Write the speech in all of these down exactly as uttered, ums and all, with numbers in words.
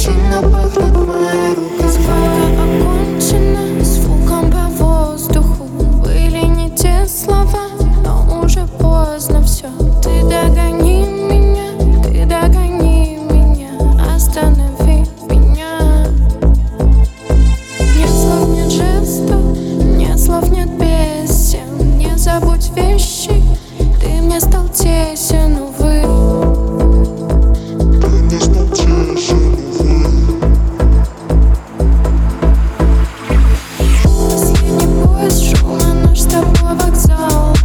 сильно пахнут мои руки. Свадьба окончена, звуком по воздуху. Были не те слова, но уже поздно все. Ты догони меня, ты догони меня, останови меня. Нет слов, нет жестов, нет слов, нет песен. Не забудь вещи, ты мне стал тесен, увы. Ты мне стал тесен, увы. Последний поезд шел на наш с тобой вокзал.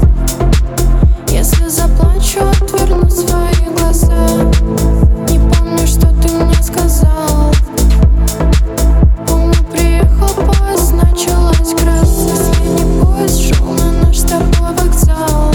Если заплачу, отверну свои глаза. Не помню, что ты мне сказал. Помню, приехал поезд, началась гроза. Последний поезд шел на наш с тобой вокзал.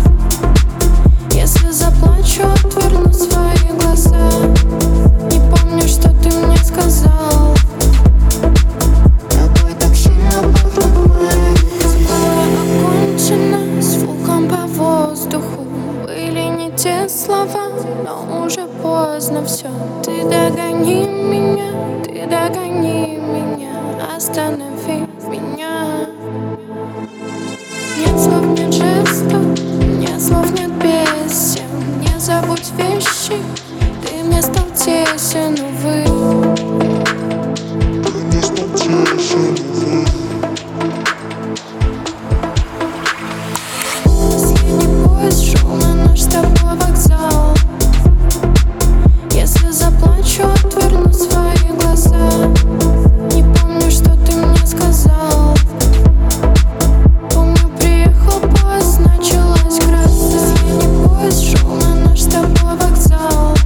Если заплачу, отверну свои глаза. Не помню, что ты мне сказал. Тобой так сильно пахнут мои руки. Свадьба окончена, звуком по воздуху. Были не те слова, но уже поздно все. Ты догони меня, ты догони меня, останови меня. Нет слов, нет жестов, нет слов, нет песен. Не забудь вещи, ты мне стал тесен, увы. Ты мне стал тесен, увы. Последний поезд шел на наш с тобой вокзал. Если заплачу, отверну свои глаза. Не помню, что ты мне сказал. Помню, приехал поезд, началась гроза. Последний поезд шел на наш с тобой вокзал.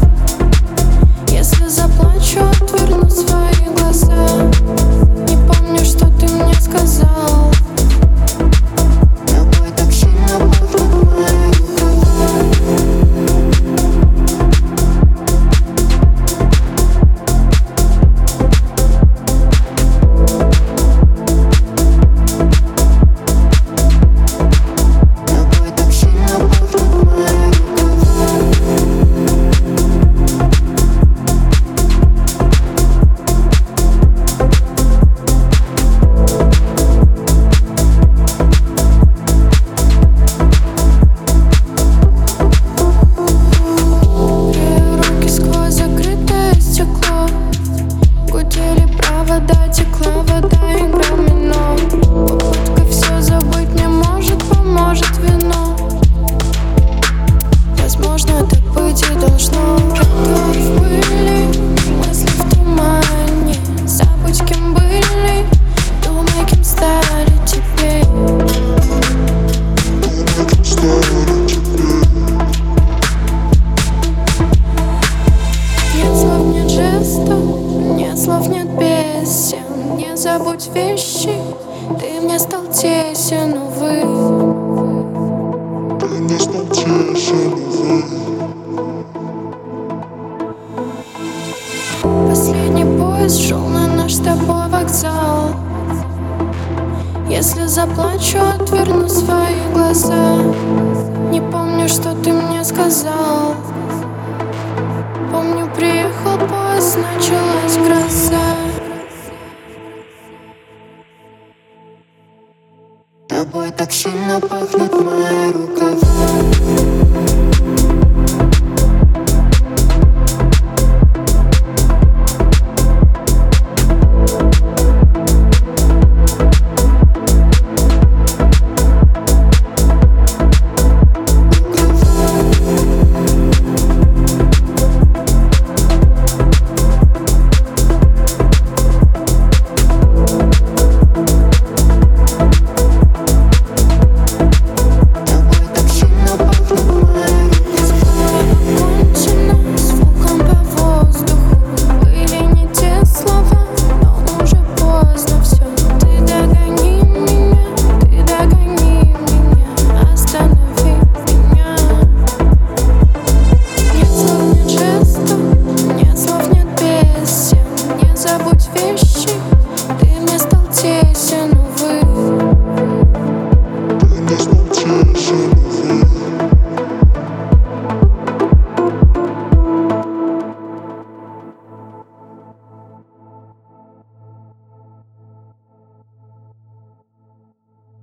Если заплачу, отверну свои глаза. Не помню, что ты мне сказал. Тобой так сильно пахнут мои руки. Тобой так сильно пахнут мои руки. Руки сквозь закрытое стекло. Гудели провода, текла вода, играл минор. Попытка все забыть не может, поможет вино. Возможно, так быть и должно. Готов были мысли в тумане. Забудь, кем были, думай, кем стали теперь. Думай, кем стали теперь. Нет слов, нет жестов, нет слов, нет песен. Не забудь вещи, ты мне стал тесен, увы. Ты мне стал тесен, увы. Последний поезд шел на наш с тобой вокзал. Если заплачу, отверну свои глаза. Не помню, что ты мне сказал. Помню, приехал поезд, началась гроза. Тобой так сильно пахнут мои руки.